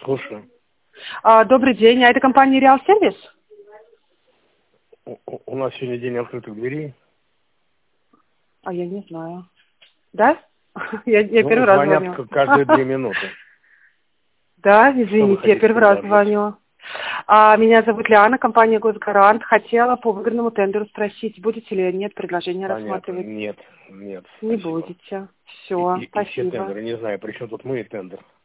Слушаю. Добрый день, а это компания Реал Сервис? У нас сегодня день открытых дверей. А я не знаю. Да? Я первый раз звоню. Звонят каждые 2 минуты. Да, извините, я первый раз звоню. Меня зовут Лиана, компания Госгарант. Хотела по выигранному тендеру спросить, будете ли нет предложения рассматривать? Нет. Не Спасибо. будете. Все, И все спасибо. тендеры, не знаю, при чем тут мы и тендер.